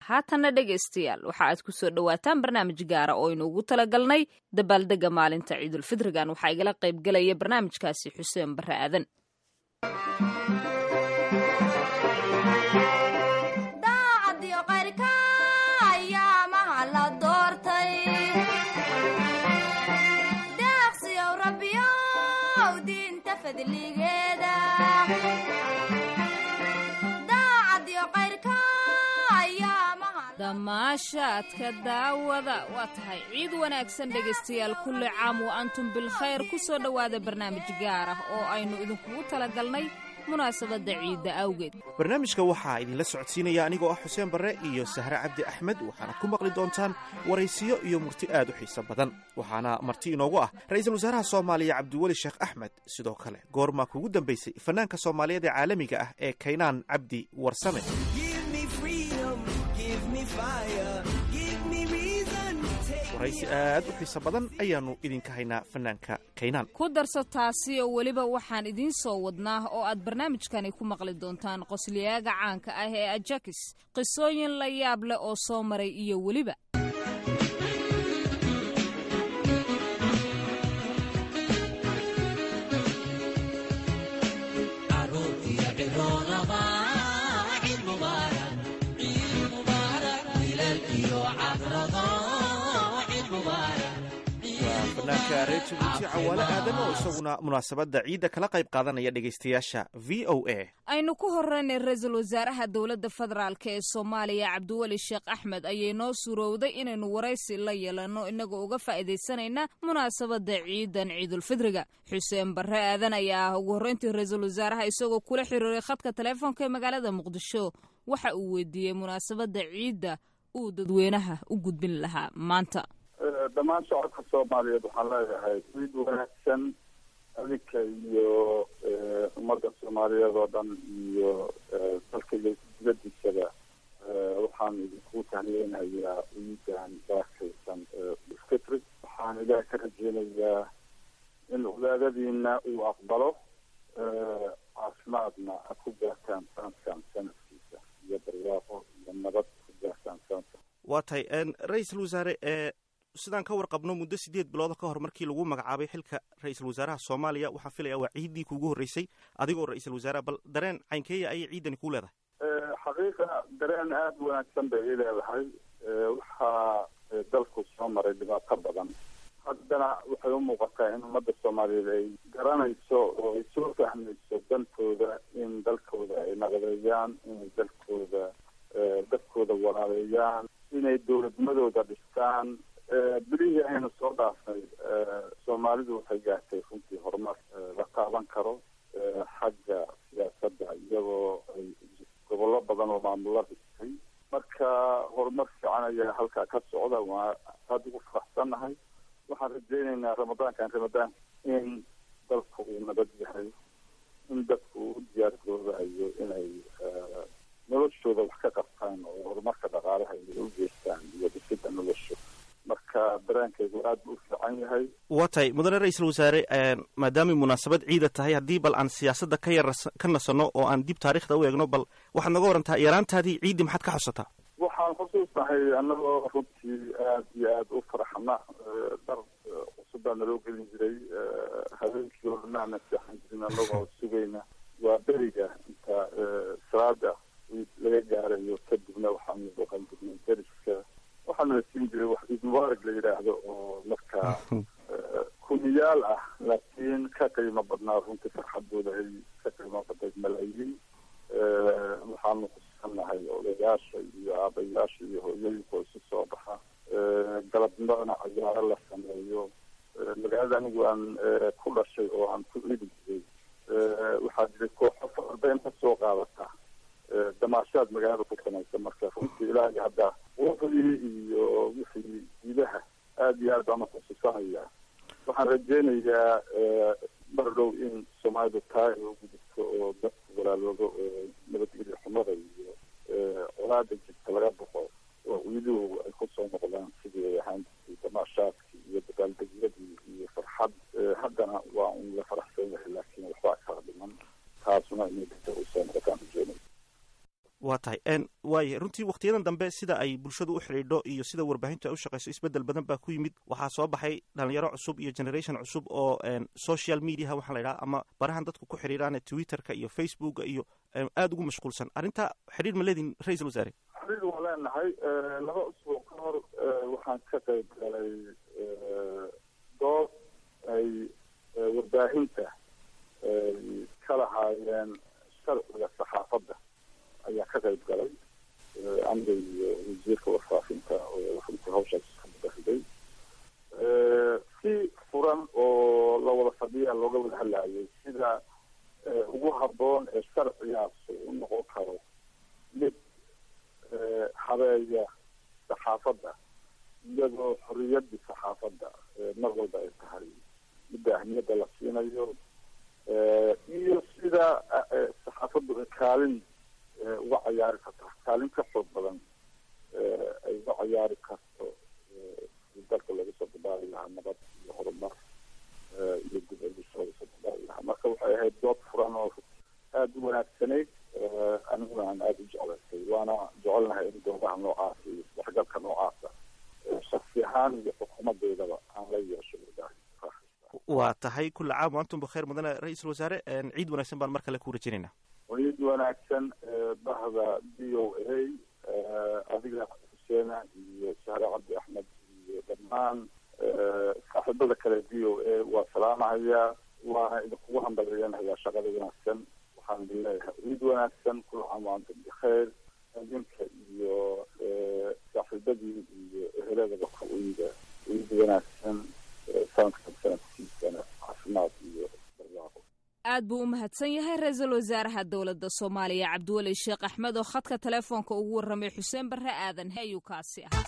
haatanna dhegaystayaal waxa aad ku soo dhowaataan barnaamij gaara oo aynu ugu talagalnay dabaaldega maalinta ciidulfidrigan waxaa igala qaybgelaya barnaamijkaasi xuseen barre aadan. damaashaadka daawada waa tahay ciid wanaagsan dhegaystayaal kulli caam wa antum bilkhayr ku soo dhowaada barnaamij gaar ah oo aynu idinkugu talagalnay munaasabadda ciidda awgeed. barnaamijka waxaa idinla socodsiinaya anigoo ah xuseen barre iyo sahre cabdi axmed waxaanad ku maqli doontaan waraysiyo iyo murti aad u xiiso badan waxaana marti inoogu ah ra-iisul wasaaraha soomaaliya cabdiweli sheekh axmed. sidoo kale goormaa kugu dambaysay fanaanka soomaaliyeed ee caalamiga ah ee kaynaan cabdi warsame. waraysi aad u xiiso badan ayaannu idinka haynaa fanaanka kaynaan. ku darso taasi oo weliba waxaan idiin soo wadnaa oo aad barnaamijkani ku maqli doontaan qosliyaaga caanka ah ee ajakis qisooyin la yaab leh oo soo maray iyo weliba fanaanka reer jabuuti cawaale aadan oo isaguna munaasabadda ciidda kala qayb qaadanaya dhegaystayaasha v o a. aynu ku horreynay ra-iisul wasaaraha dowladda federaalk ee soomaaliya cabdiweli sheekh axmed ayay noo suurowday inaynu waraysi la yeelanno inagoo uga faa'iidaysanayna munaasabadda ciidan ciidulfidriga. xuseen barre aadan ayaa ah ugu horreyntii ra-iisul wasaaraha isagoo kula xiriiray khadka teleefoonka ee magaalada muqdisho waxa uu weydiiyey munaasabadda ciidda uu dadweynaha u gudbin lahaa maanta. dhammaan shacabka soomaaliyeed waxaan leeyahay ciid wanaagsan adinka iyo ummadda soomaaliyeed oo dhan iyo dalka iyo dibadiisaba waxaan idinku tahniyeynayaa ciidan barakaysan fitri. waxaan ilaah ka rajeynayaa in cibaadadiina uu aqbalo caafimaadna ad ku gaartaan sanadkan sanadkiisa iyo barwaaqo iyo nabad ku gaartaan sanadka. waa tahay ra-iisul wasaare sidaan ka warqabno muddo 8 bilood ka hor markii lagu magacaabay xilka ra-iisul wasaaraha soomaaliya waxaan filaya waa ciiddii kuugu horreysay adigoo ra-iisul wasaare bal dareen caynkeeya ayay ciidani ku leedahay. xaqiiqa dareen aada u wanaagsan bay ii leedahay. waxaa dalku soo maray dhibaato badan haddana waxay u muuqataa in ummadda soomaaliyeed ay garanayso oo ay soo fahmayso dantooda in dalkooda ay naqdeeyaan inay dalkooda dadkooda walaaleeyaan inay dowladnimadooda dhistaan. bilihii aynu soo dhaafnay soomaalidu waxay gaartay runtii horumar la taaban karo xagga siyaasadda iyagoo ay gobollo badan oo maamulo dhistay. marka horumar fiican ayaa halkaa ka socda waa aada ugu faraxsannahay. waxaan rajeynaynaa ramadaan in dalku uu nabad yahay in dadku u diyaargaroobayo inay noloshooda wax ka qabtaan oo horumarka dhaqaalaha ay u geystaan iyo dhisidda nolosha. marka dareenkaygu aad buu u fiican yahay. waa tahay mudane ra-iisul wasaare maadaamay munaasabad ciida tahay haddii bal aan siyaasadda ka nasanno oo aan dib taariikhda u eegno bal waxaad naga warantaa yaraantaadii ciiddi maxaad ka xusataa? waxaan xusuusnahay annagoo runtii aad iyo aada u faraxna dar cusub baa naloo gelin jiray habeenkii hornaana seexan jirin annagoo sugayna waa beriga inta salaada laga gaarayo kadibna waxaanu booqan jirnay deriska waxaana la siin jiray wax ciid mubaarak la yidhaahdo oo markaa kuniyaal ah laakiin ka qiimo badnaa runtii farxadooda ay ka qiimo badnayd malaayiin. waxaanu kusugannahay odayaasha iyo aabayaasha iyo hooyooyinka oo isu soo baxa galabnimona cayaaro la sameeyo. magaalada anigu aan ku dhashay oo aan ku ciidi jiray waxaa jiray kooxo farbeyn ka soo qaadata damaashaad magaalada ku samaysa. marka runtii ilaahay hadda wixii iyo wixii gudaha aada iyo aad baan uxusuusanaya. waxaan rajeynayaa mar dhow in soomaalidu taa ay ugu jirto oo dadku walaaloodo oo nabadgelyo xumada iyo colaada jirta laga baxo oo ciiduhu ay kusoo noqdaan sidii ay ahaan jirtay damaashaadkii iyo dabaaldegyadii iyo farxad. haddana waa un la faraxsan yahay laakiin waxbaa kala dhiman taasuna inay dadka usoo noqotaan ujeena. waa tahay waaye runtii waktiyadan dambe sida ay bulshadu u xidhiidho iyo sida warbaahintu ay u shaqayso isbeddel badan baa ku yimid. waxaa soo baxay dhalinyaro cusub iyo generation cusub oo social mediaha waxaa la yidhaha ama barahan dadku ku xidhiidhaan twitterka iyo facebooka iyo aada ugu mashquulsan. arrinta xidhiir ma leedin ra-iisul wasaare? xidhiir waa leenahay. 2 usbuuc ka hor waxaan ka qayb galay dood ay warbaahinta ka lahaayeen sharciga saxaafadda ayaa ka qayb galay aniga iyo wasiirka warfaafinta oo runtii hawshaas ka mudahday. si furan oo la wada fadhiya looga wada hadlaayay sida ugu habboon ee sharcigaas u noqon karo mid habeeya saxaafadda iyadoo xorriyaddii saxaafadda mar walba ay tahay midda ahmiyadda la siinayo iyo sida saxaafaddu kaalin uga cayaari karto, kaalin ka xoog badan ay uga cayaari karto dalka laga soo dabaali lahaa nabad iyo horumar iyo dib eegis laga soo dabaali lahaa. marka waxay ahayd dood furan oo aada u wanaagsanayd. aniguna aan aada u jeclaystay, waana jecelnahay in doodaha noocaas iyo isdhexgalka noocaasa shaksi ahaan iyo xukuumadeedaba aan la yeesho. waa tahay kulla caam wa antum bikheer mudane ra-iisul wasaare. ciid wanaagsan baan mar kale ku rajinaynaa. ciid wanaagsan bahda v o a adiga xuseena iyo sahre cabdi axmed iyo dhammaan saaxiibada kale v o a waa salaamahayaa, waana idinkugu hambalyenayaa shaqada wanaagsan. waxaan leeyahay ciid wanaagsan, kulla caam wa antum bikheer. idinka iyo saaxiibadii iyo eheladaba ka-uyda ciid wanaagsan, sanadkiisana caafimaad iyo barwaaqo. aad buu u mahadsan yahay ra-iisul wasaaraha dowladda soomaaliya cabdiweli sheekh axmed oo khadka telefoonka ugu warramay xuseen barre aadan ayuu kaasi ahaa.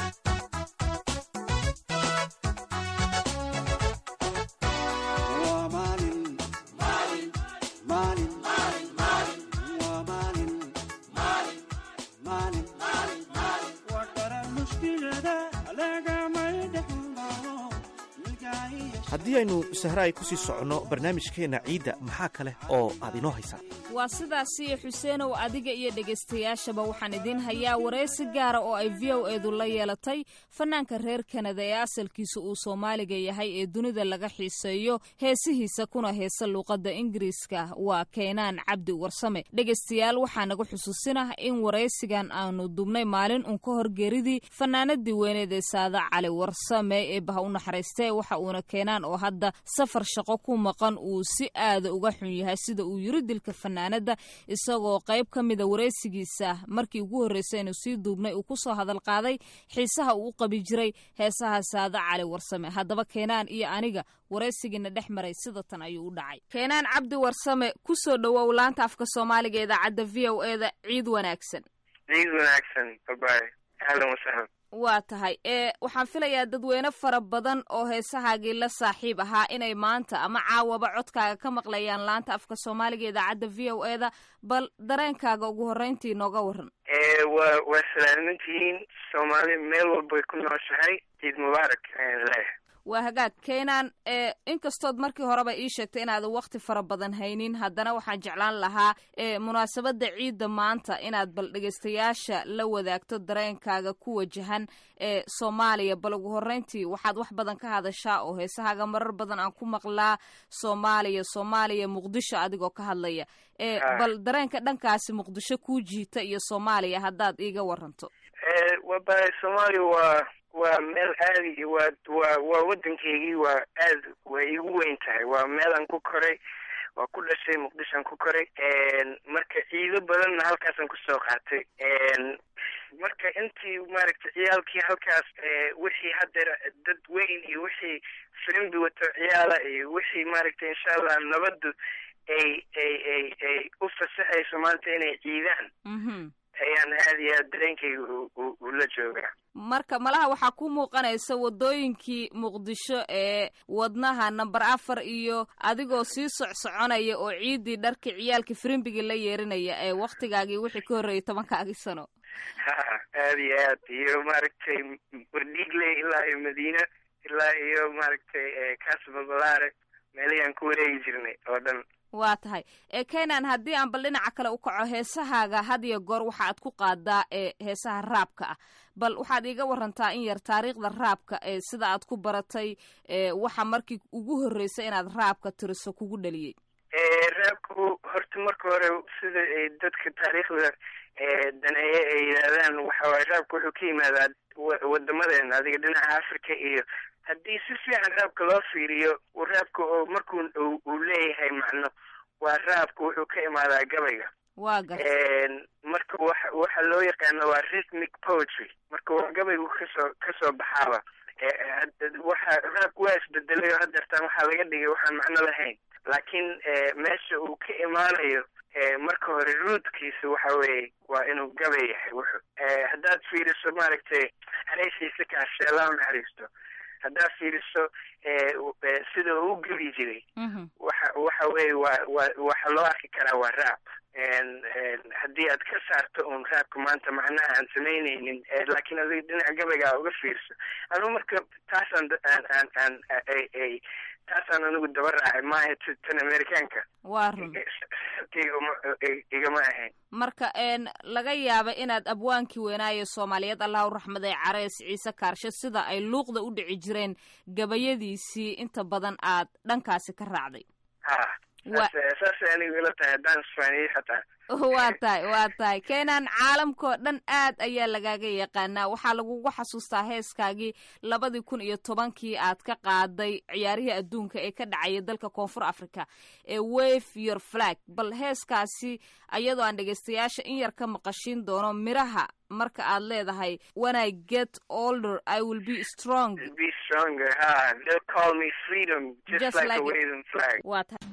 haddii aynu sahre ay ku sii soconno barnaamijkeenna ciidda maxaa kale oo aad inoo haysaan? waa sidaasiyo xuseenow, adiga iyo dhegaystayaashaba waxaan idiin hayaa waraysi gaara oo ay v o edu la yeelatay fanaanka reer kanada ee asalkiisa uu soomaaliga yahay ee dunida laga xiiseeyo heesihiisa kuna heesa luuqadda ingiriiska. waa keenaan cabdi warsame. dhegaystayaal waxaa naga xusuusinah in waraysigan aanu dubnay maalin uun ka hor geeridii fanaanadii weyneed ee saada cali warsame ee baha u naxariistee. waxa uuna keenaan oo hadda safar shaqo ku maqan uu si aada uga xun yahay sida uu yiri dilka fanaanada, isagoo qayb ka mida waraysigiisa markii ugu horreysay inuu sii duubnay uu kusoo hadal qaaday xiisaha uu u qabi jiray heesaha saada cali warsame. haddaba keenaan iyo aniga waraysigiina dhex maray sida tan ayuu u dhacay. keenaan cabdi warsame, kusoo dhawow laanta afka soomaaliga ee idaacadda v o e da. ciid wanaagsan. ciid wanaagsan, babaay, ahlan wasahlan. waa tahay waxaan filayaa dadweyne fara badan oo heesahaagii la saaxiib ahaa inay maanta ama caawaba codkaaga ka maqlayaan laanta afka soomaaliga idaacadda v o e da. bal dareenkaaga ugu horreyntii nooga waran. waa salaamantihiin soomaali meel walbay ku nooshahay. ciid mubaarak leh. waa hagaag keenaan, inkastood markii horeba ii sheegtay inaadan wakti fara badan haynin, haddana waxaan jeclaan lahaa munaasabadda ciidda maanta inaad bal dhegaystayaasha la wadaagto dareenkaaga ku wajahan soomaaliya. bal ugu horreyntii waxaad wax badan ka hadashaa oo heesahaaga marar badan aan ku maqlaa soomaaliya muqdisho adigoo ka hadlaya. bal dareenka dhankaasi muqdisho kuu jiita iyo soomaaliya haddaad iiga waranto. wabaay, soomaaliya waa meel aadi waa waddankeygii, waa aad way igu weyn tahay. waa meelaan ku koray, waa ku dhashay muqdishoan ku koray. marka ciido badanna halkaasaan kusoo qaatay. marka intii maaragtay ciyaalkii halkaas wixii haddeer dad weyn iyo wixii firimbi wato ciyaala iyo wixii maaragtay insha allah nabaddu ay u fasaxayso maanta inay ciidaan ayaan aad iyo aad dareenkayga ula joogaa. marka malaha waxaa ku muuqanaysa wadooyinkii muqdisho ee wadnaha number 4 iyo adigoo sii socsoconaya oo ciidii dharka ciyaalka firimbiga la yeerinaya ee waktigaagii wixii ka horreeyay 10kaagii sano. aad iyo aad, iyo maaragtay wardhiigle ilaa iyo madiina ilaa iyo maaragtay kasbabalaare meelihii aan ku wareegi jirnay oo dhan waa tahay Kenan haddii aan bal dhinaca kale u kaco heesahaaga had iyo goor waxaad ku qaadaa heesaha raabka ah bal waxaad iiga warantaa in yar taariikhda raabka sida aad ku baratay waxa markii ugu horreysay inaad raabka tiriso kugu dhaliyay raabku horta marka hore sida dadka taariikhda daneeye ay yidhaahdaan waxa waaye raabka wuxuu ka yimaadaa wadamadeena adiga dhinaca Africa iyo haddii si fiican raabka loo fiiriyo raabka oo markuu uu leeyahay macno waa raabka wuxuu ka imaadaa gabayga waa gar marka waxa loo yaqaano waa rhythmic poetry marka waa gabaygu kasoo baxaaba waxa raabku waa isbedelay haddeertaan waxaa laga dhigay waxaan macno lahayn laakiin meesha uu ka imaanayo marka hore rootkiisa waxa weeye waa inuu gabay yahay wuxuu haddaad fiiriso maaragtay hareysiisa kaashe Allah naxariisto haddaad fiiriso sida uu gabi jiray waxa weeye waxa loo arki karaa waa raab haddii aad ka saarto un raabka maanta macnaha aan samaynaynin laakiin adiga dhinaca gabayga uga fiirso anu marka taasaan anigu daba raacay maaha tan Amerikaanka waa run igama ahayn marka laga yaaba inaad abwaankii weynaayo Soomaaliyeed Allah u raxmaday Careys Ciise Kaarshe sida ay luuqda u dhici jireen gabayadiisii inta badan aad dhankaasi ka raacday saas anigu ila tahay haddaan Isbaaniya xataa waa tahay Kenan caalamkoo dhan aad ayaa lagaaga yaqaanaa waxaa lagugu xasuustaa heeskaagii 2010 aad ka qaaday ciyaarihii adduunka ee ka dhacaya dalka Koonfur Afrika Wave Your Flag bal heeskaasi ayadoo aan dhageystayaasha in yar ka maqashin doono miraha marka aad leedahay when I get older I will be stronger they'll call me freedom just like a waving flag waa tahay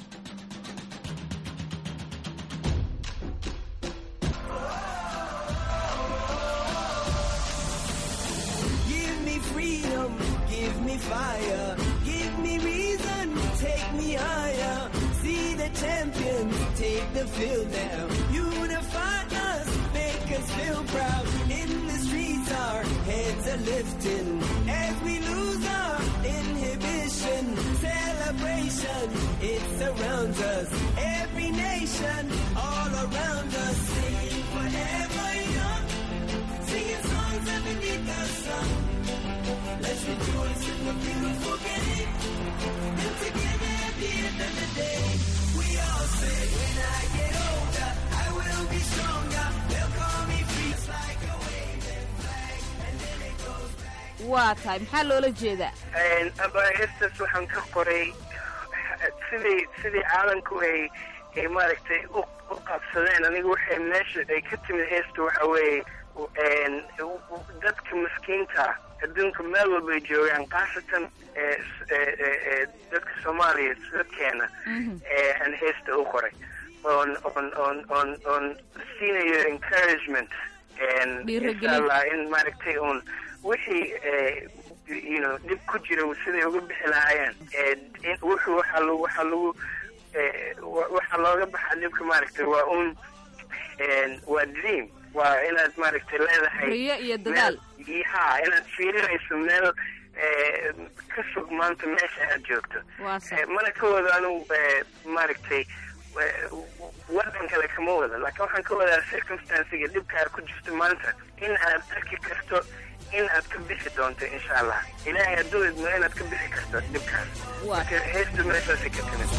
Give me fire, give me reason, take me higher. See the champions take the field now. Unify us, make us feel proud. In the streets our heads are lifting as we lose our inhibition. Celebration, it surrounds us. Every nation, all around us. Singing forever young, singing songs underneath the sun. Let's rejoice in the beautiful game. And together at the end of the day, we all say, when I get older, I will be stronger. They'll call me free, just like a waving flag. And then it goes back. waa tahay maxaa loola jeedaa heestaas waxaan ka qoray sidii caalamku ay maaragtay u qabsadeen anigu waxay meesha ay ka timid heesta waxa weeye dadka miskiinta adduunka meel walba ay joogaan khaasatan dadka Soomaaliya dadkeena aan heesta u qoray on siinayo encouragement inshallah in maaragtay un wixii dib ku jira siday uga bixi lahaayeen waxaa looga baxaa dhibka maaragtay waa dream waa inaad maaragtay leedahay riyo iyo dadaal inaad fiirinayso meel ka fog maanta meesha aad joogto mana ka wado anu maaragtay wadan kale kama wada laakiin waxaan ka wadaa circumstancega dhibkaa ku jirto maanta in aad arki karto in aad ka bixi doonto insha Allah ilaahay hadduu idmo inaad ka bixi karto dhibkaas marka heesta meeshaasi ka timid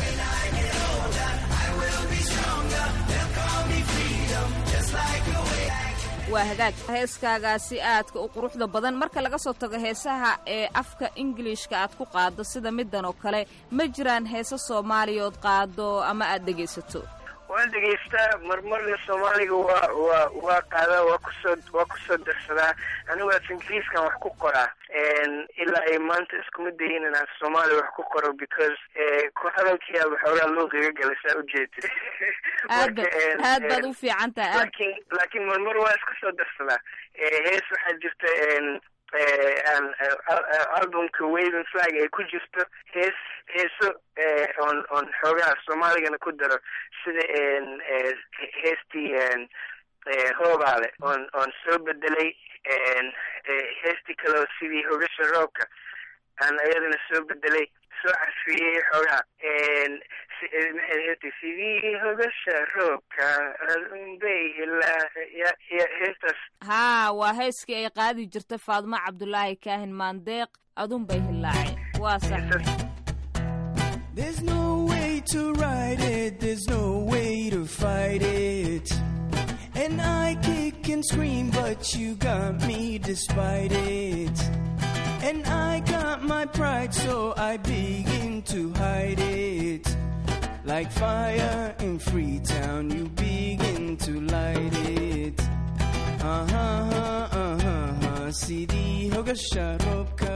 waa hagaag heeskaagaasi aadka u quruxda badan marka laga soo tago heesaha ee afka Englishka aad ku qaado sida midan oo kale ma jiraan heeso Soomaaliyood qaado ama aad dhageysato waan dhegeystaa marmarna Soomaaliga waa qaadaa waa kusoo darsadaa anigu Ingiriiskan wax ku qoraa ilaa ay maanta iskuma dayin inaan Soomaali wax ku qoro because ku hadalkiyaa waxoogaa luuqiga galaysaa ujeedid aad baad u fiican tahay laakiin marmar waa iska soo darsadaa hees waxaa jirta albumka Waving Flag ay ku jirto heeso on xoogaa Soomaaligana ku daro sida heestii hoobaale on soo bedelay heestii kaleo sidii hogasha roobka aan ayadana soo bedelay soo cafiyey xoogaa sidii hogasha roobka adunbay heestaas haa waa heeskii ay qaadi jirtay faadmo cabdulaahi kaahin maandeeq adunbay hilaaceen waa sax. There's no way to ride it, there's no way to fight it. And I kick and scream, but you got me despite it. And I got my pride, so I begin to hide it. Like fire in Freetown, you begin to light it. Sidi hoga sharobka.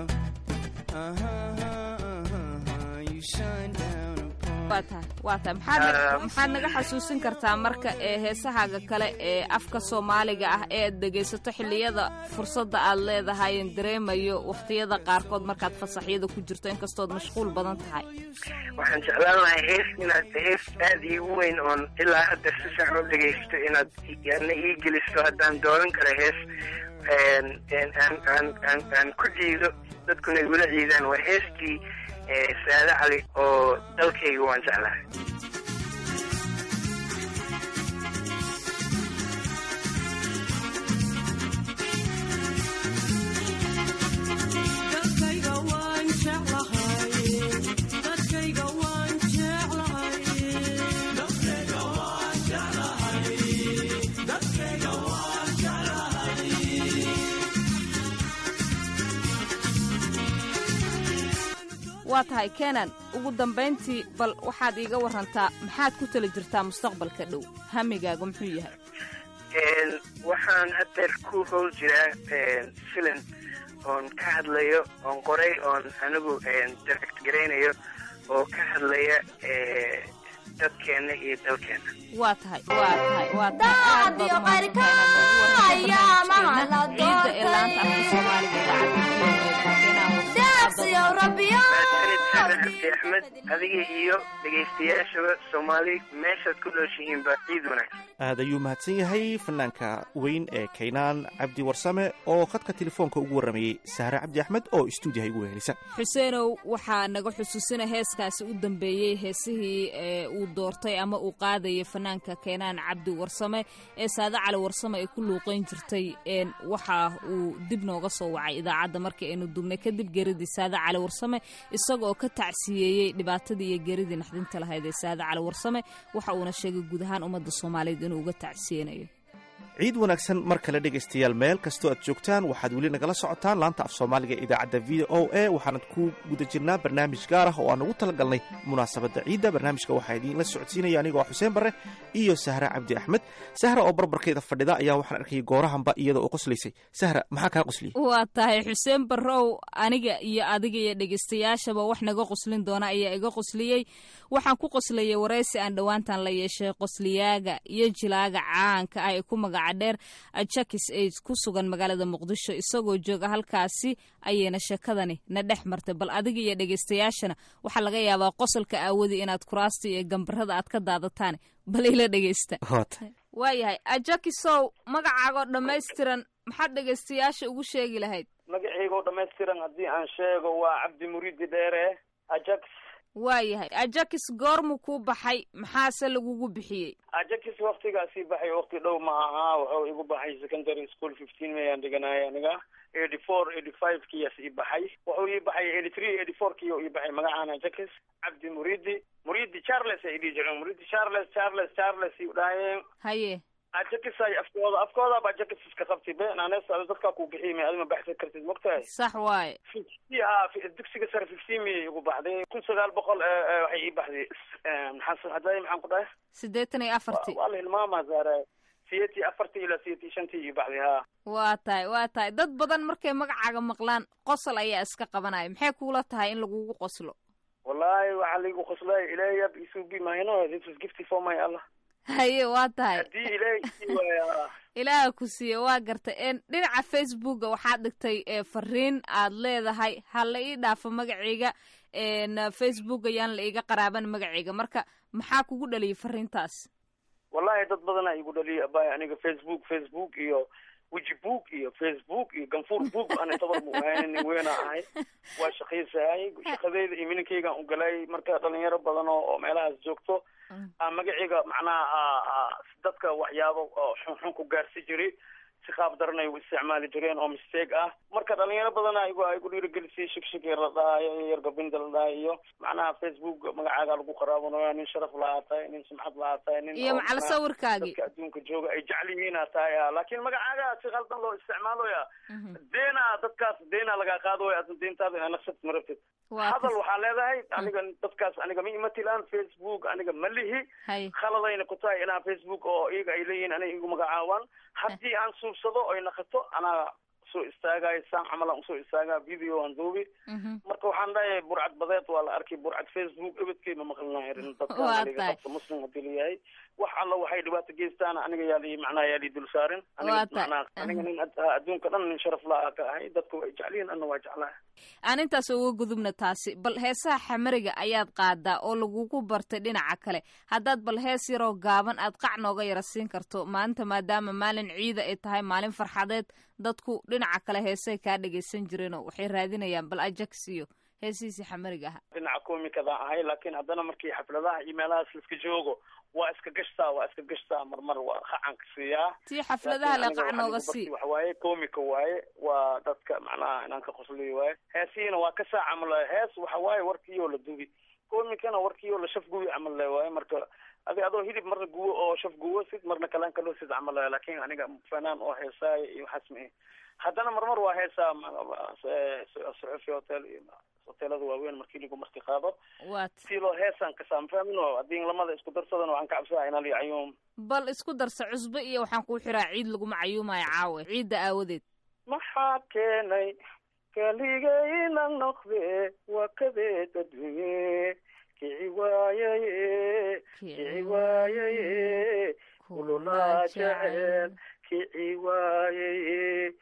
You shine down upon. waa tahay maxaad naga xasuusin kartaa marka ee heesahaaga kale ee afka Soomaaliga ah ee aad dhageysato xilliyada fursadda aad leedahay in dareemayo waqtiyada qaarkood markaad fasaxyada ku jirto inkastood mashquul badan tahay? waxaan jeclaan lahaa hees aad iigu weyn oon ilaa hadda si sax u dhageysto inaad ii geliso haddaan dooran karo hees aan ku jiido dadkuna igula ciidaan waa heestii Saada Cali oo dalkayga waan jeclahay. waa tahay Kenan ugu dambeyntii bal waxaad iiga warantaa maxaad ku tala jirtaa mustaqbalka dhow hamigaagu muxuu yahay? waxaan hadda ku howl jiraa filim oon ka hadlayo oon qoray oon anigu direct gareynayo oo ka hadlaya dadkeena iyo dalkeena. waa tahay daadiyo qarka ayaa mahalla Ahmed adiga iyo dhageystayaasha Soomaali meeshaad ku nooshihiinba ciid wanaagsan. aad ayuu mahadsan yahay fanaanka weyn ee Kaynaan Cabdi Warsame oo khadka telefoonka ugu waramayay Sahra Cabdi Axmed oo stuudiyaha igu wehelisa. Xuseenow waxaa naga xusuusina heeskaasi u dambeeyay heesihii uu doortay ama uu qaadayay fanaanka Kaynaan Cabdi Warsame ee Saada Cali Warsame ay ku luuqeyn jirtay waxa uu dib nooga soo wacay idaacadda markii aynu dubnay kadib geeridii Saada Cali Warsame isagoo ka tacsiyeeyay dhibaatadii iyo geeridii naxdinta lahayd ee Saada Cali Warsame waxa uuna sheegay guud ahaan ummadda Soomaaliyeed inuu uga tacsiyeenayo. ciid wanaagsan mar kale dhegaystayaal meel kastoo aad joogtaan waxaad weli nagala socotaan laanta af Soomaaliga idaacadda VOA waxaan ku guda jirnaa barnaamij gaar ah oo aan ugu talagalnay munaasabadda ciidda. barnaamijka waxaa idin la socodsiinaya anigoo Xuseen Barre iyo Sahra Cabdi Axmed. Sahra oo barbarkeeda fadhida ayaa waxaan arkay goorahanba iyada oo qoslaysay. Sahra maxaa kaa qosliyay? waa tahay Xuseen Barrow aniga iyo adiga iyo dhageystayaashaba wax naga qoslin doona ayaa iga qosliyay. waxaan ku qoslayay wareysi aan dhawaantan la yeeshay qosliyaaga iyo jilaaga caanka ah ee ku magaca dheer Jakis Aid ku sugan magaalada Muqdisho isagoo jooga halkaasi ayayna sheekadani na dhex martay. bal adiga iyo dhageystayaashana waxa laga yaabaa qosolka aawadi inaad kuraasta iyo gambarada aad ka daadataan bal ila dhageysta. waayahay Jakisow magacaaga dhammaystiran maxaad dhageystayaasha ugu sheegi lahayd? magacayga dhammaystiran haddii aan sheego waa Cabdi Muriidi Dheere Ajax. waayahay Ajax goormu ku baxay maxaase lagugu bixiyey? Ajax waqtigaasi baxay waqti dhow ma aha wuxuu igu baxay secondary school 15 May aan dhiganay aniga 84 85 kiyas ii baxay wuxuu ii baxay 83 84 kiyo ii baxay magacaan Ajax Cabdi Muriidi Charles ay dhijireen Muriidi Charles ii dhaayeen haye Ajaxay afkooda ba Ajax iska qabtay been aan dadka ku bixiyay adima baxsan kartid markaa sax waay fi dugsiga sare 15 May igu baxday 1900 waxay ii baxday maxaan haday maxaan ku dhahay 84 wala ilmaama zaara siyati 4 ila siyati 5 ii baxday ha. waa tahay dad badan markay magacaaga maqlaan qosol ayaa iska qabanaya maxay kuula tahay in lagugu qoslo? wallahi waxa lagu qoslay ilaahay isu bi maayno this is gift for my Allah. haye waa tahay hadii ilaaha ku siiye waa gartay dhinaca Facebooka waxaad dhigtay fariin aad leedahay hal ii dhaafo magacayga Facebook ayaan la iga qaraaban magacayga marka maxaa kugu dhaliyay fariintaas? wallahi dad badan ay igu dhaliyay abay aniga Facebook iyo wejibook iyo facebook iyo ganfuur book ana tabar mu ahayn nin weyn ahay waa shaqaysahay shaqadeyda iyo mininkayga u galay marka dhalinyaro badan oo meelahaas joogto magaciiga macnaha dadka waxyaabo xun ku gaarsi jiray si qaab daran ay u isticmaali jireen oo mistake ah marka dhalinyaro badan ay igu dhiirigelisay shig yar la dhahayo yar gabinda la dhahayo macnaha facebook magacaaga lagu qaraabanayo nin sharaf lahaatay nin sumcad lahaatay nin iyo macala sawirkaagi dadka adduunka jooga ay jecel yihiin tahay laakiin magacaaga si qaldan loo isticmaaloya deena dadkaas deena laga qaado aad deentaada inaad nafsad marabtid hadal waxaa leedahay aniga dadkaas aniga ma imatilaan facebook aniga ma lihi khaladayna ku tahay inaan facebook oo iyaga ay leeyihiin aniga igu magacaawaan haddii aan suubsado oy naqato anaa soo istaagayo saan camal aan usoo istaagaa video aan duubi marka waxaan dhahay burcad badeed waa la arkay burcad facebook ebedkay ma maqlinayo dadka muslim hadii layahay wax alla waxay dhibaato geystaan aniga yaali macnaha yaali dul saarin aniga nin adduunka dhan nin sharaf la ka ahay dadka way jecliin anna waa jeclahay aan intaas uga gudubna taasi bal heesaha xamariga ayaad qaadaa oo lagugu bartay dhinaca kale haddaad bal hees yaroo gaaban aad qac nooga yara siin karto maanta maadaama maalin ciida ay tahay maalin farxadeed dadku dhinaca kale heesay kaa dhegaysan jireenoo waxay raadinayaan bal ajax iyo heesihiisii xamariga aha dhinaca komikada ahay laakiin haddana markii xafladaha iyo meelahaas laiska joogo waa iska gashtaa marmar waa qacanka siiyaa tii xafladaha le qac nooga sii waxa waaye komika waaye waa dadka macnaha inaan ka qosliyo waaye heesihiina waa ka saa camal hees waxa waaye warkiiyoo la dubi komikana warkiiyoo la shafgubi camal le waaye marka adoo hilib marna guwo oo shaf guwo sid marna kalaan kaloo sid camal laakiin aniga fanaan oo heesaayo iyo waxaas ma haddana marmar waa heesaa suxufi hotel iyo hoteelada waaweyn markii lagu marti qaado si loo heesaan kasaan fahmino haddii lamada isku darsadan waxaan ka cabsadaa inaan la cayuum bal isku darsa cusbo iyo waxaan kuu xiraa ciid laguma cayuumayo caawe ciidda aawadeed maxaa keenay kaligayna noqde waa kadeed adduunye kici waayaye kululaa jecel kici waayaye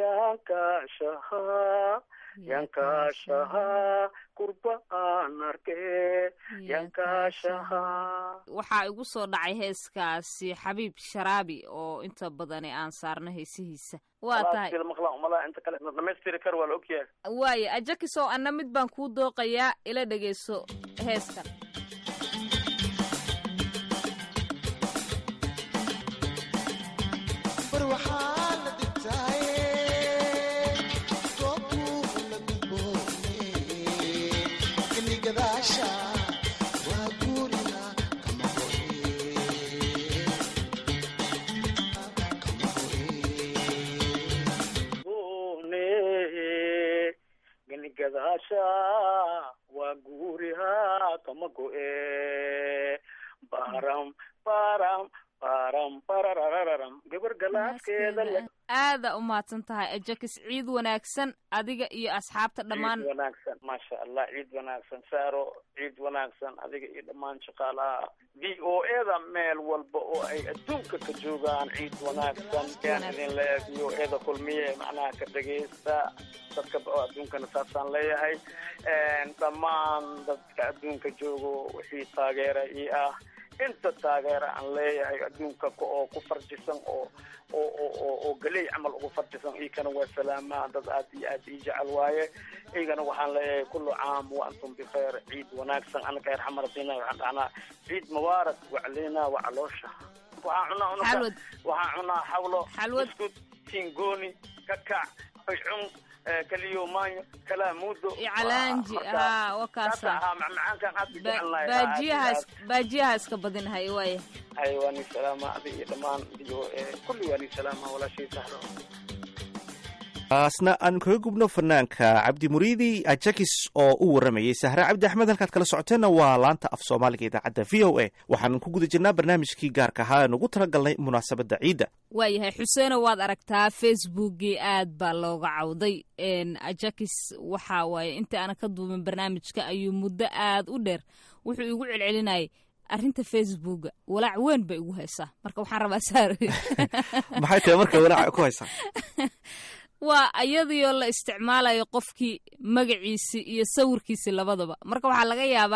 yaankaashahaa kurba aan arkee yaankaashahaa waxaa igu soo dhacay heeskaasi xabiib sharaabi oo inta badani aan saarno heesihiisa waa tahay inta kale dhamaystiri kar waa la ogyahay waaye ajakisow anna mid baan kuu dooqayaa ila dhegeyso heeskan waa guuriha kama go'e baram gabar galaaskeeda aada u mahadsan tahay ajakis ciid wanaagsan adiga iyo asxaabta dhammaan ciid wanaagsan maasha allah ciid wanaagsan saaro ciid wanaagsan adiga iyo dhammaan shaqaalaha VOA-da meel walba oo ay adduunka ka joogaan ciid wanaagsan yaan idin leeyahay VOA-da kulmiye macnaha ka dhagaysta dadka adduunkana saasaan leeyahay dhammaan dadka adduunka joogo wixii taageera ii ah inta taageera aan leeyahay adduunka oo ku farjisan oo galey camal ugu farjisan iikana waa salaamaa dad aad iyo aad ii jecel waaye igana waxaan leeyahay kullu caam wa antum bikheer ciid wanaagsan anaka yar xamaradina waxaan dhahnaa ciid mubaarak wacleynaa wacaloosha waxaan cunaa xawlo iskud tingooni kakac faycun kaliyo maanyo kala mudo icalaanji wakaasa baajiyahaas ka badinahay waaya ay waani salaama adi iyo dhammaan kulli waani salaama walaashay sahro taasna aan kaga gubno fanaanka cabdi muriidi ajakis oo u waramayay sahre cabdi axmed halkaad kala socoteenna waa laanta af soomaaliga idaacadda v o a waxaan ku guda jirnaa barnaamijkii gaarka ahaa aan ugu talagalnay munaasabadda ciidda waayahay xuseeno waad aragtaa facebookii aad baa looga cawday ajakis waxa waaye inta aana ka duuban barnaamijka ayuu muddo aad u dheer wuxuu igu celcelinayay arrinta facebooka walaac weyn bay igu haysaa marka waxaan rabaa saar maxay tahay marka walaac ku haysaa waa iyadoo la isticmaalayo qofkii magaciisi iyo sawirkiisi labadaba marka waxaa laga yaabaa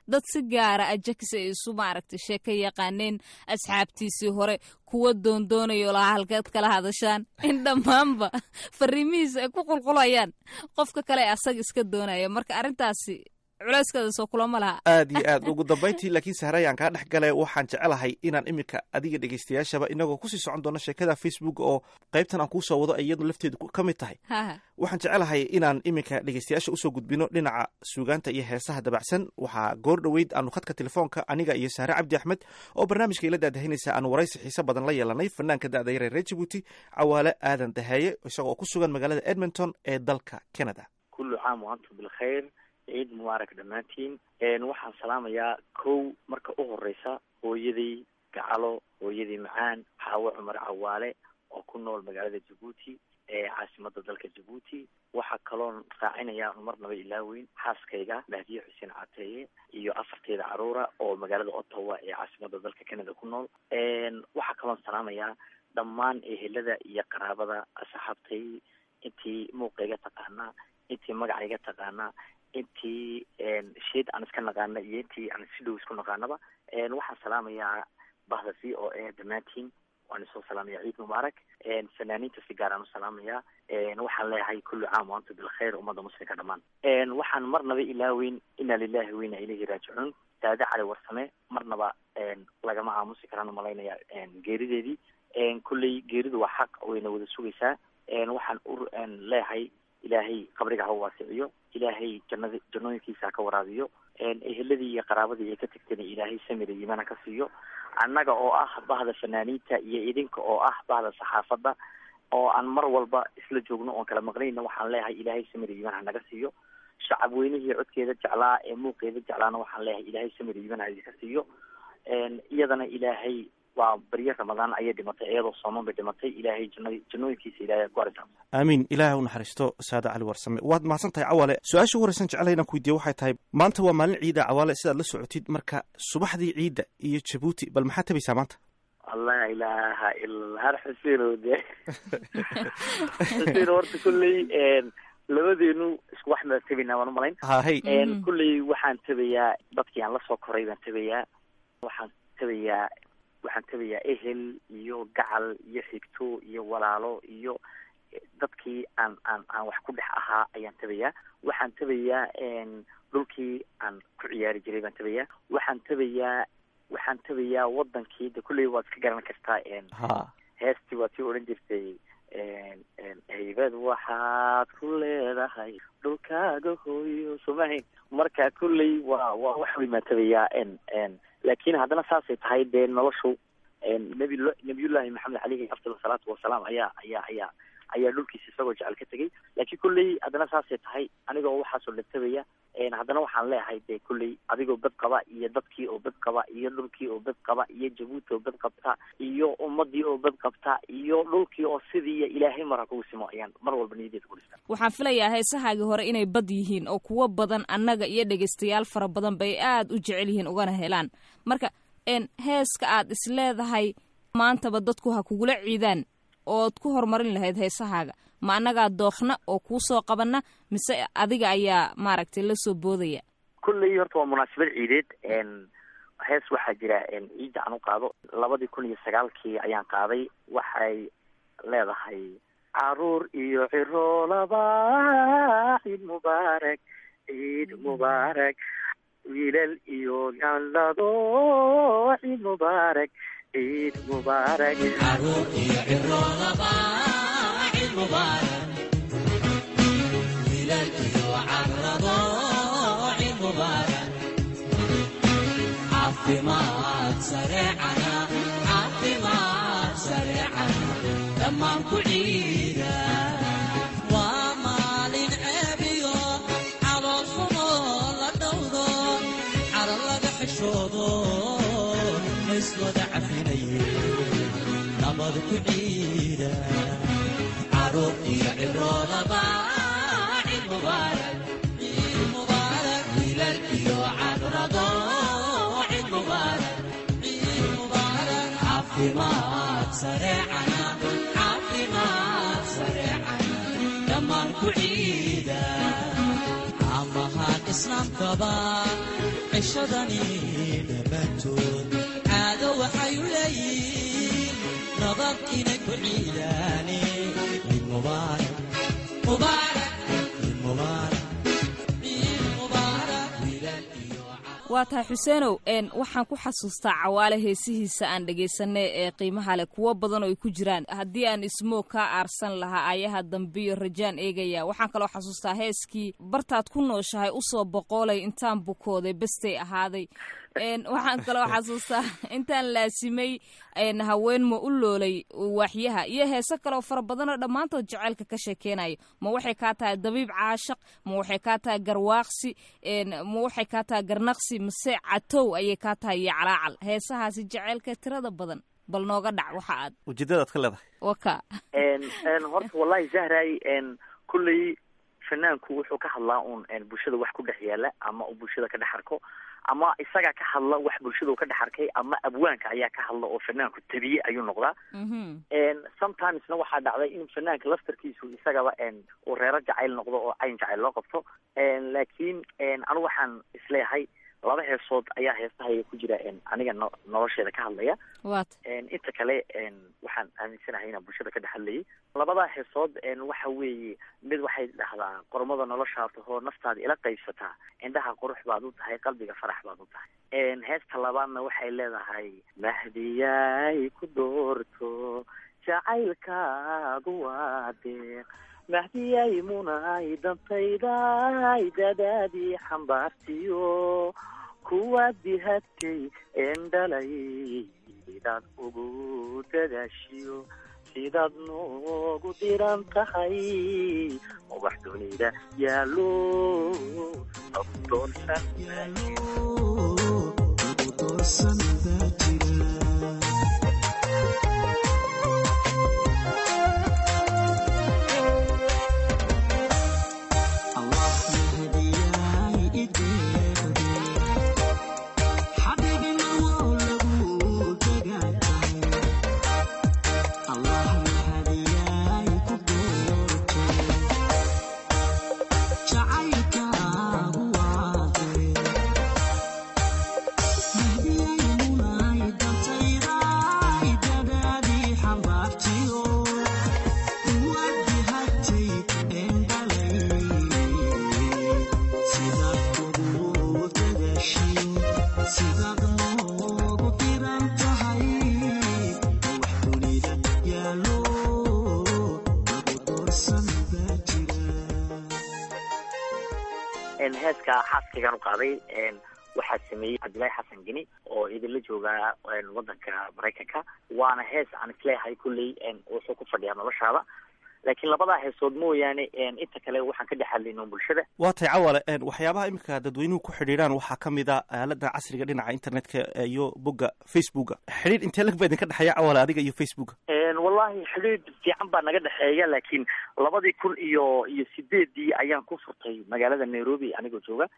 dad si gaara ajax ay isu maaragtay sheeka yaqaaneen asxaabtiisii hore kuwa doondoonayo lahaa halkeed kala hadashaan in dhammaanba fariimihiisa ay ku qulqulayaan qofka kale ee asaga iska doonaya marka arrintaasi culayskaada soo kulama laha aad iyo aad ugu dambayntii laakiin sahrayaan kaa dhex gale waxaan jecelahay inaan iminka adiga dhegaystayaashaba inagoo kusii socon doono sheekada facebook oo qaybtan aan kuusoo wado iyadu lafteedu ka mid tahay waxaan jecelahay inaan iminka dhegaystayaasha usoo gudbino dhinaca suugaanta iyo heesaha dabacsan waxaa goor dhoweyd aanu khadka telefoonka aniga iyo sahre cabdi axmed oo barnaamijka ila daadahinaysa aanu waraysi xiise badan la yeelanay fanaanka da'da yar ee reer jabuuti cawaale aadan daheeye isagoo ku sugan magaalada edmonton ee dalka canada. kullu caam wa antum bilkhayr, ciid mubaarak dhammaantiin. waxaan salaamayaa kow marka u horeysa hooyadii gacalo, hooyadii macaan xaawo cumar cawaale oo ku nool magaalada jabuuti ee caasimada dalka jabuuti. waxaa kaloon raacinayaa marnaba ilaaweyn xaaskayga mahdiye xuseen cateeye iyo 4 caruura oo magaalada Ottawa ee caasimada dalka Canada ku nool. waxaa kaloon salaamayaa dhammaan ehelada iyo qaraabada asxaabtay intii muuqayga taqaanaa, intii magacayga taqaanaa, intii sheed aan iska naqaana iyo intii aan si dhow isku naqaanaba. waxaan salaamayaa bahda VOA dhammaantiin, waan isoo salaamayaa ciid mubaarak. fanaaniinta si gaar aan u salaamayaa. waxaan leeyahay kullu caam wa antum bilkhayr ummada muslimka dhammaan. waxaan marnaba ilaaweyn inna lillahi wa inna ilayhi raajicuun Saade Cali Warsame marnaba lagama aamusi karaan umalaynaya geerideedii. kulley geeridu waa xaq wayna wada sugaysaa. waxaan leeyahay ilaahay qabriga ha waasiciyo, ilaahay jannooyinkiisa ka waraabiyo, eheladii iyo qaraabadii ay ka tagtayna ilaahay samir iyo iimaan ka siiyo. annaga oo ah bahda fanaaniinta iyo idinka oo ah bahda saxaafadda oo aan mar walba isla joogno oon kala maqnayna waxaan leeyahay ilaahay samir iyo iimaan naga siiyo. shacab weynihii codkeeda jeclaa ee muuqeeda jeclaana waxaan leeyahay ilaahay samir iyo iimaan idinka siiyo. iyadana ilaahay waa baryo ramadaan ayay dhimatay, iyadoo sooman bay dhimatay. ilaahay jannooyinkiisa ilaahay ku arisa. aamiin. ilaahay u naxariisto Saade Cali Warsame. waad mahadsan tahay cawaale. su-aasha ugu horeysan jecelahay inaan ku weydiiyo waxay tahay maanta waa maalin ciida cawaale sidaad la socotid, marka subaxdii ciidda iyo Jabuuti bal maxaad tabaysaa maanta? allah ilaaha illa har xuseen de xuseen horta kulley labadeenu isku wax ma tabinaa waan umalayn. kulley waxaan tabayaa dadkii aan la soo koray baan tabayaa. waxaan tabayaa ehel iyo gacal iyo xigto iyo walaalo iyo dadkii aan wax ku dhex ahaa ayaan tabayaa. waxaan tabayaa dhulkii aan ku ciyaari jiray baan tabayaa. waxaan tabayaa wadankii de kulley waad iska garan kartaa heestii waad sii odhan jirtay haybad waxaad ku leedahay dhulkaaga hooyo somahayn. marka kulley waa wax weyn baan tabayaa. laakiin haddana saasay tahay dee noloshu nabiyullaahi maxamed caleyhi afdal salaatu wasalaam ayaa dhulkiisa isagoo jecel ka tegay. laakiin kulley haddana saasay tahay anigoo waxaasoo dhantabaya. haddana waxaan leeyahay dee kulley adigoo bad qaba iyo dadkii oo bad qaba iyo dhulkii oo bad qaba iyo jabuuti oo bad qabta iyo ummadii oo bad qabta iyo dhulkii oo sidii ilaahay mara kugu simo ayaan mar walba niyadeeda ku dhistaa. waxaan filayaa heesahaagii hore inay bad yihiin oo kuwo badan annaga iyo dhegaystayaal fara badan bay aad u jecel yihiin ugana helaan. marka heeska aad isleedahay maantaba dadku ha kugula ciidaan ood ku horumarin lahayd heesahaaga ma annagaa dookna oo kuu soo qabana mise adiga ayaa maaragtay la soo boodaya? kulley horta waa munaasabad ciideed. hees waxaa jira ciidda aan u qaado 2009 ayaan qaaday. waxay leedahay caruur iyo ciroolaba ciid mubaarak, ciid mubaarak, wiilal iyo gallado ciid mubaarak, ciid mubaarak, caruur iyo ciroolaba ciid mubaarak, wiilal iyo gallado ciid mubaarak, caafimaad sareecana, caafimaad sareecana dhammaan ku ciida. waa maalin ceebiyo calooshumo la dhowdo caro laga xishoodo mayswada cafinaye nabad ku ciida. caruur iyo ciroolaba ciid mubaarak, ciid mubaarak, wiilal iyo cadrado ciid mubaarak, ciid mubaarak, caafimaad sareecana, caafimaad sareecana dhammaan ku ciida. amahaan islaamkaba عشدني نباتون عادوا وحيولي نظرت إنك عيداني مبارك مبارك مبارك waa tahay xuseenow waxaan ku xasuustaa cawaale heesihiisa aan dhegaysanay ee qiimaha leh kuwo badan oo ay ku jiraan haddii aan ismoog kaa aarsan lahaa ayaha dambiyo rajaan eegaya waxaan kaloo xasuustaa heeskii bartaad ku nooshahay usoo boqolay intaan bukooday bestay ahaaday waxaan kaloo xasuustaa intaan laasimay haween ma u loolay waaxyaha iyo heeso kaloo fara badanoo dhammaantood jaceylka ka sheekeynayo ma waxay kaa tahay dabiib caashaq ma waxay kaa tahay garwaaqsi ma waxay kaa tahay garnaqsi mase catow ayay kaa tahay iyo calaacal heesahaasi jaceylka tirada badan bal nooga dhac waxa aad ujeedadaad ka leedahay waka horta wallahi zahray kulley fanaanku wuxuu ka hadlaa uun bulshada wax ku dhex yaala ama uu bulshada ka dhex arko ama isagaa ka hadla wax bulshada uu ka dhex arkay ama abwaanka ayaa ka hadla oo fanaanku tabiye ayuu noqdaa sometimesna waxaa dhacday in fanaanka laftarkiisu isagaba uu reero jacayl noqdo oo cayn jacayl loo qabto laakiin anigu waxaan isleeyahay laba heesood ayaa heestahaya ku jira aniga nolosheeda ka hadlaya inta kale waxaan aaminsanahay inaan bulshada ka dhex hadlayay labada heesood waxa weeye mid waxay dhahdaa qormada nolosha tahoo naftaada ila qaybsataa indhaha qurux baad u tahay qalbiga farax baad u tahay heesta labaadna waxay leedahay mahdiyay ku doorto jacaylkaagu waa deeq mahdiyay munay dantayday dadaadii xambaartiyo kuwaad dihadkay dhalay sidaad ugu dadaashiyo sidaad noogu diran tahay ubax dunida yaalo lagu doorsan baa jira heeska xaaskaygan u qaaday waxaa sameeyey cabdillaahi xasan geni oo idinla joogaa wadanka maraykanka waana hees aan isleeyahay kulley wuxuu ku fadhiyaa noloshaada laakiin labadaa heesood mooyaane inta kale waxaan ka dhex hadlayno bulshada waa tay cawale waxyaabaha iminka dadweynuhu ku xidhiidhaan waxaa ka mid a aalada casriga dhinaca internetka iyo bogga facebooka xidhiidh intee lag ba idinka dhexeeya cawale adiga iyo facebooka wallahi xidhiidh fiican baa naga dhexeeya laakiin 2008 ayaan ku furtay magaalada Nairobi anigoo jooga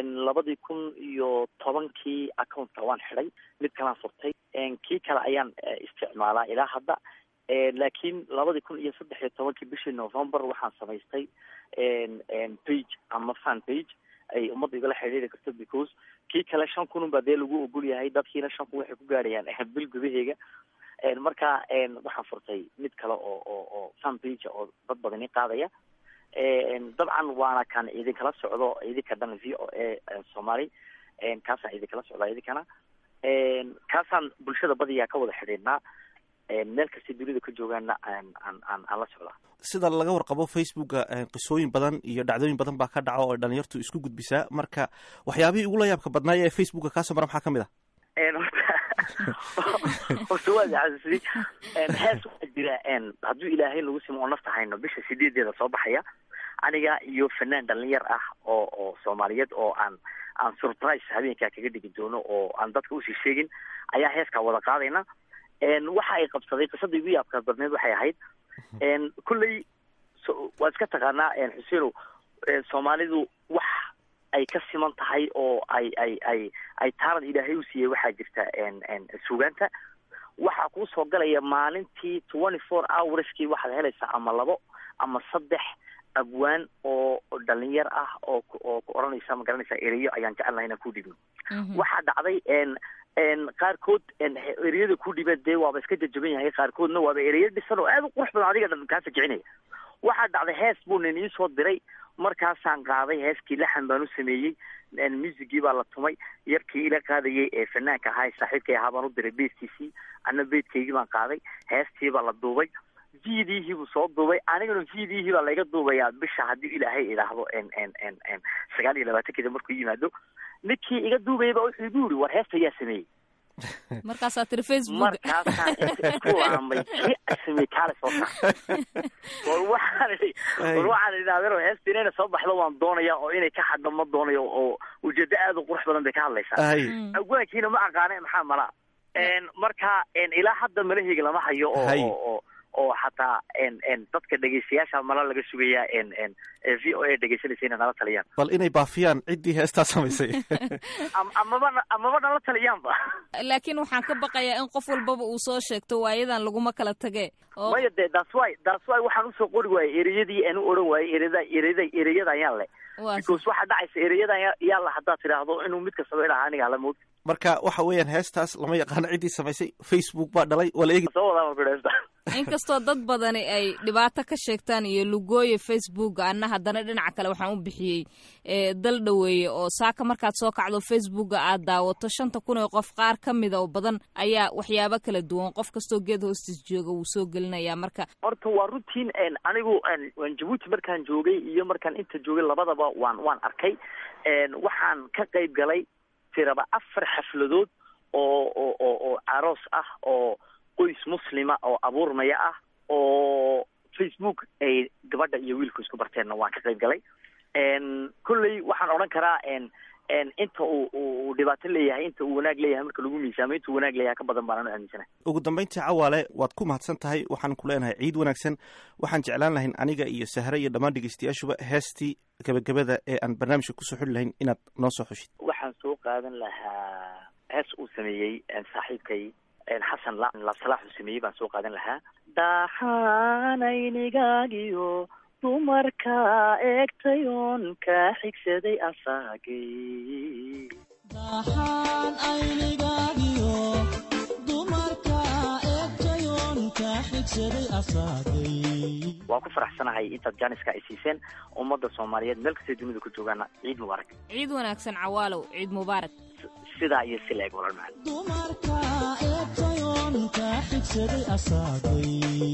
2010 accountka waan xidhay mid kalaan furtay kii kale ayaan isticmaalaa ilaa hadda laakiin 2013 bishii November waxaan samaystay page ama fan page ay ummadda igala xiriiri karto because kii kale 5,000 baa dee lagu ogol yahay dadkiina 5,000 waxay ku gaarayaan bil gudaheyga marka waxaan furtay mid kale oo fan page oo dad badan qaadaya dabcan waana kan idinkala socdo idinka dhan VOA Soomaali kaasaan idinkala socdaa idinkana kaasaan bulshada badiyaa ka wada xidhiidhnaa meel kasta dunida ka joogaana aan la socdaa sida laga warqabo facebooka qisooyin badan iyo dhacdooyin badan baa ka dhaco oo dhalinyartu isku gudbisaa marka waxyaabihii ugu la yaabka badnaay ee facebooka kaasoo mara maxaa ka mid horta waa xasuusay hees waxaa jira hadduu ilaahay nagu simo oo nafta hayno bisha 8 soo baxaya aniga iyo fanaan dhalinyar ah oo Soomaaliyeed oo aan surprise habeenkaa kaga dhigi doono oo aan dadka usii sheegin ayaa heeskaa wada qaadayna waxa ay qabsaday qisadii ugu yaabka badneed waxay ahayd kulley waa iska taqaanaa Xuseeno Soomaalidu wax ay ka siman tahay oo ay taarad ilaahay u siiyay waxaa jirta suugaanta waxaa kuu soo galaya maalintii 24 hourskii waxaad helaysaa ama 2 ama 3 abwaan oo dhalinyar ah oo ku oranaysa ma garanaysa erayo ayaan jecelnahay inaan ku dhibno waxaa dhacday qaarkood ereyada ku dhiba dee waaba iska jajaban yahay qaarkoodna waaba ereyo dhisan oo aad u qurux badan adiga dhan kaa sajicinaya waxaa dhacday hees buu nin ii soo diray markaasaan qaaday heeskii laxan baan u sameeyey musigii baa la tumay yarkii ila qaadayay ee fanaanka ahaa saaxiibkay ahaa baan u diray beedkiisii anna beedkaygii baan qaaday heestii baa la duubay videihii buu soo duubay anigana videihii baa layga duubayaa bisha haddii ilaahay idhaahdo 29 markuu yimaado ninkii iga duubayay baa wuxuu igu yidhi war heesta yaa sameeyey markaasaa tiri Facebook markaasaan isku laamay kii sameeyey kaale soo waxaan idhahdeen heesta inayna soo baxdo waan doonaya oo inay ka xaddo ma doonayo oo ujeeddo aad u qurux badan bay ka hadlaysaa agwaankiina ma aqaane maxaa mala marka ilaa hadda malaheyga lama hayo oo xataa dadka dhegeystayaasha mala laga sugayaa VOA dhegeysanaysa inay nala taliyaan bal inay baafiyaan ciddii heestaa samaysay amaba nala taliyaanba laakiin waxaan ka baqayaa in qof walbaba uu soo sheegto waayadan laguma kala tage maya dee that's why waxaan usoo qori waayey ereyadii aan u odhan waayey ereyada ayaan le because waxaa dhacaysa ereyada yaa la haddaad tidhaahdo inuu mid kastaba idhaha aniga hala mood marka waxa weeyaan heestaas lama yaqaano ciddii samaysay Facebook baa dhalay waa la eegi soo wadaa heesta inkastoo dad badani ay dhibaato ka sheegtaan iyo lugooye Facebook anna haddana dhinaca kale waxaan u bixiyey dal dhaweeye oo saaka markaad soo kacdo Facebook aad daawato 5,000 oo qof qaar ka mid oo badan ayaa waxyaabo kala duwan qof kastoo geed hoostiis jooga wuu soo gelinayaa marka horta waa routine anigu waan Djibouti markaan joogay iyo markaan inta joogay labadaba waan arkay waxaan ka qayb galay tiraba 4 xafladood oo aroos ah oo qoys muslima oo abuurmaya ah oo Facebook ay gabadha iyo wiilku isku barteenna waan ka qayb galay kulley waxaan odhan karaa inta uu dhibaato leeyahay inta uu wanaag leeyahay marka lagu miisaamo inta uu wanaag leeyahay ka badan baan aaminsanahay ugu dambeyntii Cawaale waad ku mahadsan tahay waxaan ku leenahay ciid wanaagsan waxaan jeclaan lahayn aniga iyo Sahra iyo dhammaan dhegeystayaashuba heestii gabagabada ee aan barnaamijka ku soo xuli lahayn inaad noo soo xushid waxaan soo qaadan lahaa hees uu sameeyey saaxiibkay xasan laabsalaax uu sameeyey baan soo qaadan lahaa daxaanaynigagiyo dumarka eegtayoon ka xigsaday asaagay daxaan aynigagiyo dumarka eegtayoon ka xigsaday asaagay waan ku faraxsanahay intaad jaaniska ay siiseen ummadda Soomaaliyeed meel kasta dunida ku joogaana ciid mubaarak ciid wanaagsan Cawaalow ciid mubaarak sidaa iyo sileeg walaal macaan dumarka eegtayoon ka xigsaday asaagay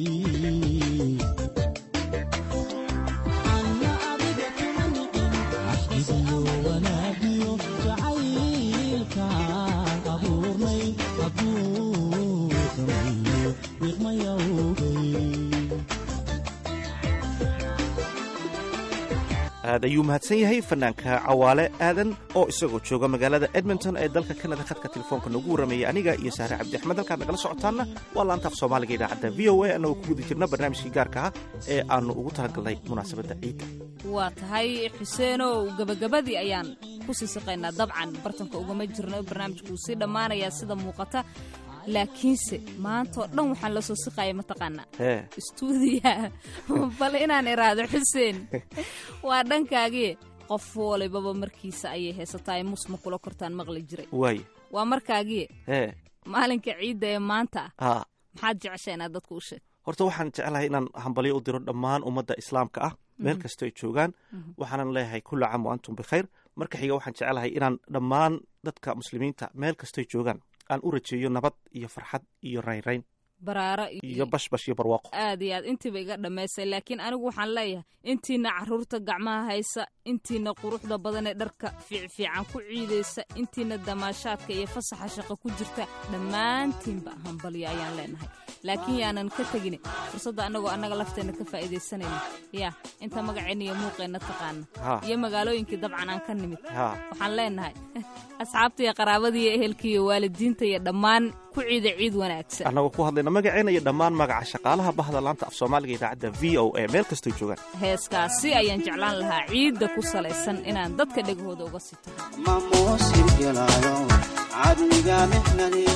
aad ayuu mahadsan yahay fanaanka Cawaale aadan oo isagoo jooga magaalada Edmonton ee dalka Canada khadka telefoonka nagu waramayay aniga iyo Sahra Cabdi Axmed halkaan nagala socotaana waa laanta af Soomaaliga idaacadda VOA anagoo ku guda jirna barnaamijkii gaarka ah ee aanu ugu talagalnay munaasabadda ciidda waa tahay Xuseenow gabagabadii ayaan ku sii shaqeynaa dabcan bartanka ugama jirno barnaamijku sii dhamaanaya sida muuqata laakiinse maanta oo dhan waxaan la soo siqaayay mataqaana stuudiya bal inaan iraado Xuseen waa dhankaagii qof walibaba markiisa ayay heesataa musma kula kortaan maqli jiray waa markaagii maalinka ciidda ee maanta maxaad jeceshay inaad dadku u sheeg horta waxaan jeclahay inaan hambalyo u diro dhammaan ummadda islaamka ah meel kasta ay joogaan waxaanan leeyahay kullu caam wa antum bikhayr marka xiga waxaan jeclahay inaan dhammaan dadka muslimiinta meel kasta ay joogaan aan u rajeeyo nabad iyo farxad iyo raynrayn baraara iyo bashbash iyo barwaaqo aad iyo aad intiiba iga dhammaysay laakiin anigu waxaan leeyahay intiina carruurta gacmaha haysa intiina quruxda badan ee dharka fiican ku ciidaysa intiina damaashaadka iyo fasaxa shaqo ku jirta dhammaantiinba hambalyo ayaan leenahay laakiin yaanan ka tegin fursadda annaga lafteena ka faa'iidaysanayna yaa inta magaceenna iyo muuqeenna taqaana iyo magaalooyinkii dabcan aan ka nimid waxaan leenahay asxaabta iyo qaraabada iyo ehelka iyo waalidiinta iyo dhammaan ku ciida ciid wanaagsan annagoo ku hadlayna magaceena iyo dhammaan magaca shaqaalaha bahda laanta af Soomaaliga idaacadda VOA meel kasta joogaan heeskaasi ayaan jeclaan lahaa ciidda ku salaysan inaan dadka dhagahooda uga sito ma muusin galaayo cadniga mihnani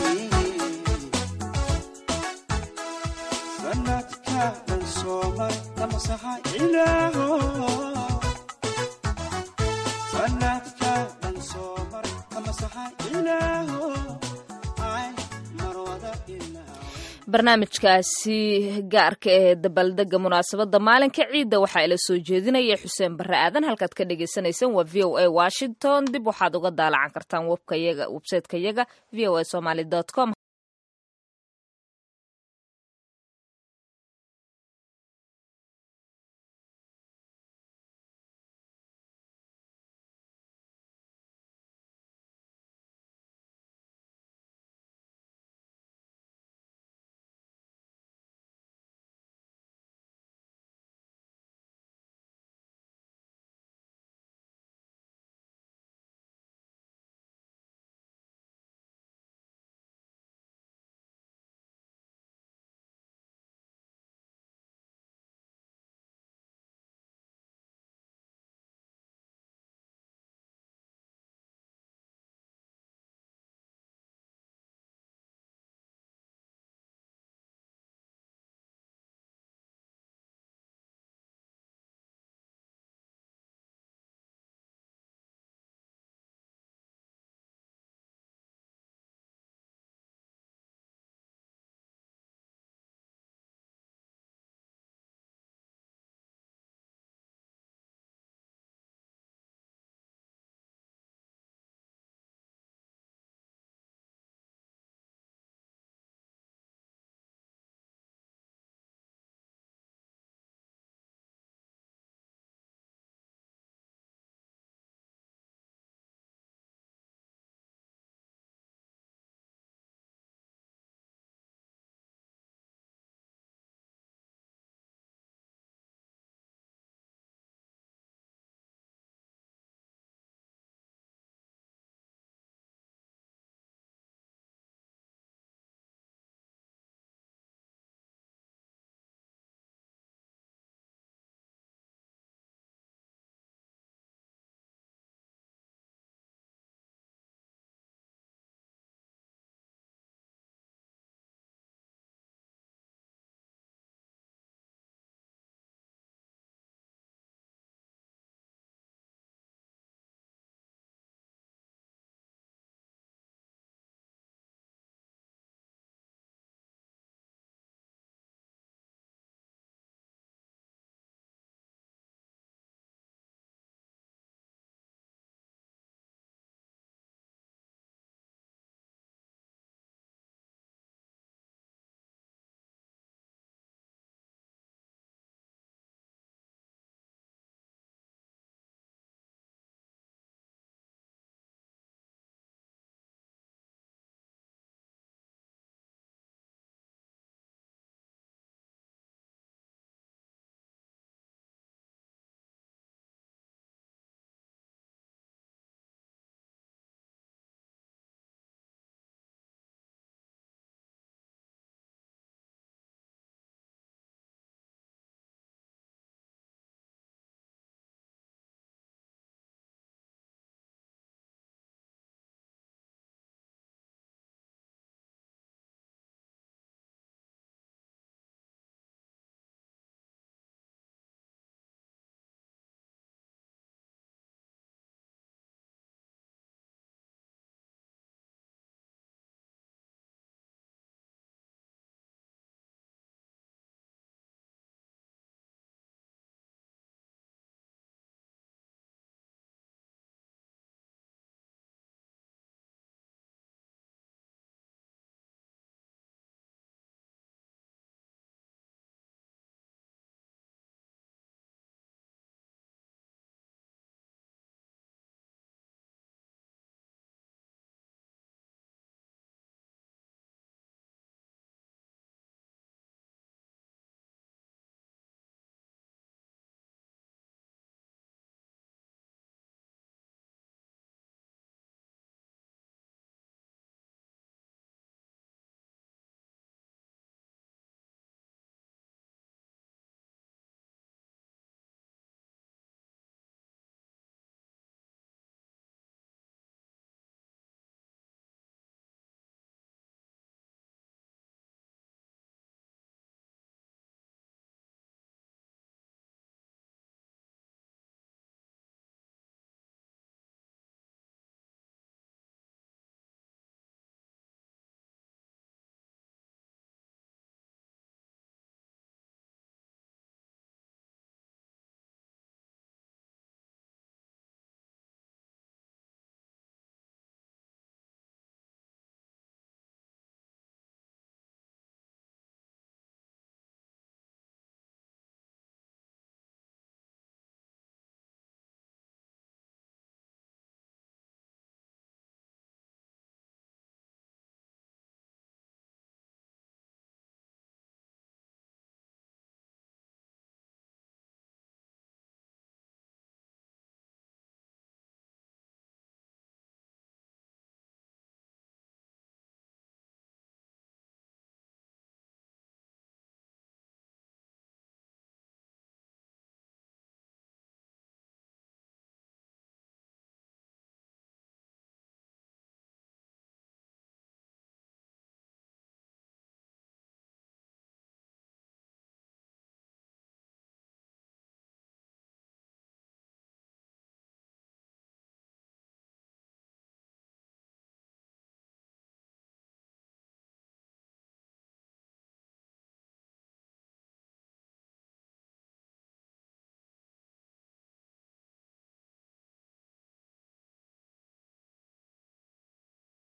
sanadka dan soomay lama saxa ilaaho barnaamijkaasi gaarka ee dabaldega munaasabada maalinka ciidda waxaa ila soo jeedinaya xuseen barre aadan. halkaad ka dhagaysanaysaan waa v o a Washington. dib waxaad uga daalacan kartaan website-ka yaga voasomali.com.